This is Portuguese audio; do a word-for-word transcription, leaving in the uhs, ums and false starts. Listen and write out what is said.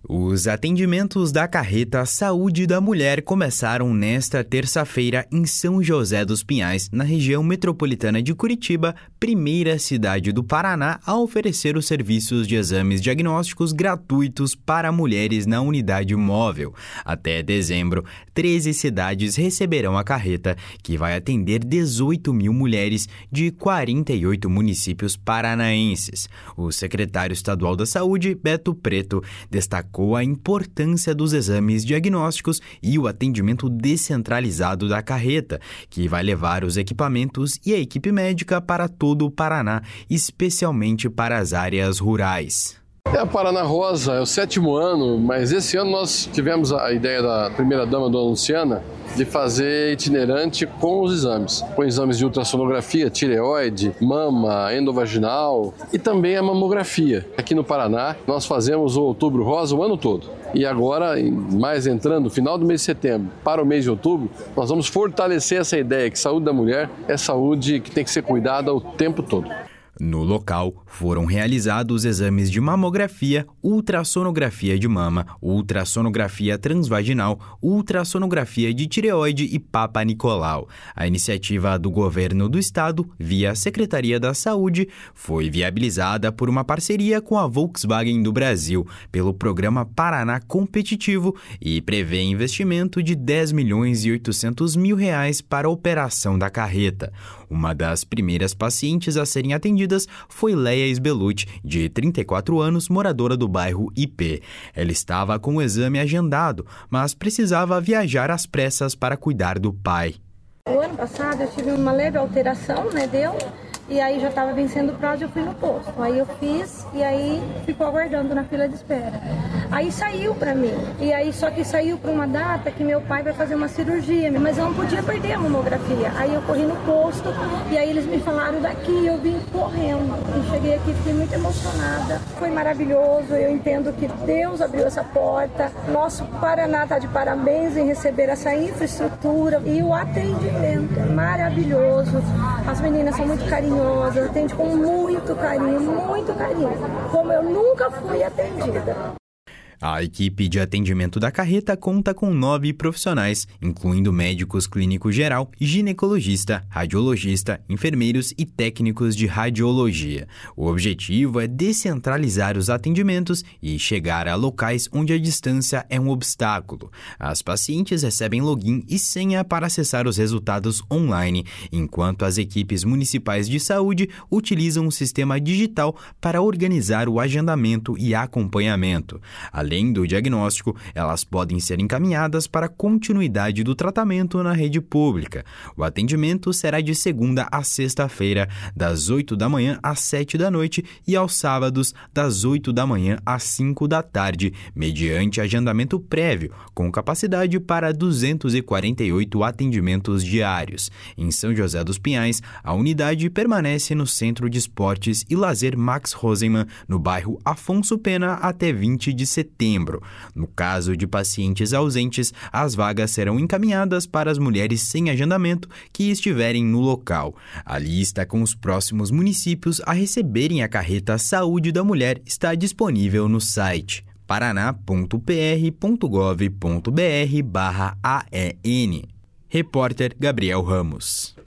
Os atendimentos da Carreta Saúde da Mulher começaram nesta terça-feira em São José dos Pinhais, na região metropolitana de Curitiba, primeira cidade do Paraná a oferecer os serviços de exames diagnósticos gratuitos para mulheres na unidade móvel. Até dezembro, treze cidades receberão a carreta, que vai atender dezoito mil mulheres de quarenta e oito municípios paranaenses. O secretário estadual da Saúde, Beto Preto, destacou a importância dos exames diagnósticos e o atendimento descentralizado da carreta, que vai levar os equipamentos e a equipe médica para todo o Paraná, especialmente para as áreas rurais. É a Paraná Rosa, é o sétimo ano, mas esse ano nós tivemos a ideia da primeira-dama, dona Luciana, de fazer itinerante com os exames. Com exames de ultrassonografia, tireoide, mama, endovaginal e também a mamografia. Aqui no Paraná, nós fazemos o Outubro Rosa o ano todo. E agora, mais entrando no final do mês de setembro para o mês de outubro, nós vamos fortalecer essa ideia que saúde da mulher é saúde que tem que ser cuidada o tempo todo. No local, foram realizados exames de mamografia, ultrassonografia de mama, ultrassonografia transvaginal, ultrassonografia de tireoide e Papa Nicolau. A iniciativa do governo do estado, via Secretaria da Saúde, foi viabilizada por uma parceria com a Volkswagen do Brasil, pelo programa Paraná Competitivo, e prevê investimento de dez milhões e oitocentos mil reais para a operação da carreta. Uma das primeiras pacientes a serem atendidas foi Leia Sbelucci, de trinta e quatro anos, moradora do bairro I P. Ela estava com o exame agendado, mas precisava viajar às pressas para cuidar do pai. O ano passado eu tive uma leve alteração, né, deu, e aí já estava vencendo o prazo e eu fui no posto. Aí eu fiz e aí ficou aguardando na fila de espera. Aí saiu para mim, e aí só que saiu para uma data que meu pai vai fazer uma cirurgia, mas eu não podia perder a mamografia. Aí eu corri no posto e aí eles me falaram daqui, eu vim correndo. E cheguei aqui, fiquei muito emocionada. Foi maravilhoso, eu entendo que Deus abriu essa porta. Nosso Paraná está de parabéns em receber essa infraestrutura e o atendimento é maravilhoso. As meninas são muito carinhosas, atendem com muito carinho, muito carinho, como eu nunca fui atendida. A equipe de atendimento da carreta conta com nove profissionais, incluindo médicos clínico geral, ginecologista, radiologista, enfermeiros e técnicos de radiologia. O objetivo é descentralizar os atendimentos e chegar a locais onde a distância é um obstáculo. As pacientes recebem login e senha para acessar os resultados online, enquanto as equipes municipais de saúde utilizam um sistema digital para organizar o agendamento e acompanhamento. Além do diagnóstico, elas podem ser encaminhadas para a continuidade do tratamento na rede pública. O atendimento será de segunda a sexta-feira, das oito da manhã às sete da noite e aos sábados, das oito da manhã às cinco da tarde, mediante agendamento prévio, com capacidade para duzentos e quarenta e oito atendimentos diários. Em São José dos Pinhais, a unidade permanece no Centro de Esportes e Lazer Max Rosenman, no bairro Afonso Pena, até vinte de setembro. No caso de pacientes ausentes, as vagas serão encaminhadas para as mulheres sem agendamento que estiverem no local. A lista com os próximos municípios a receberem a carreta Saúde da Mulher está disponível no site paraná ponto p r ponto gov ponto b r barra A E N. Repórter Gabriel Ramos.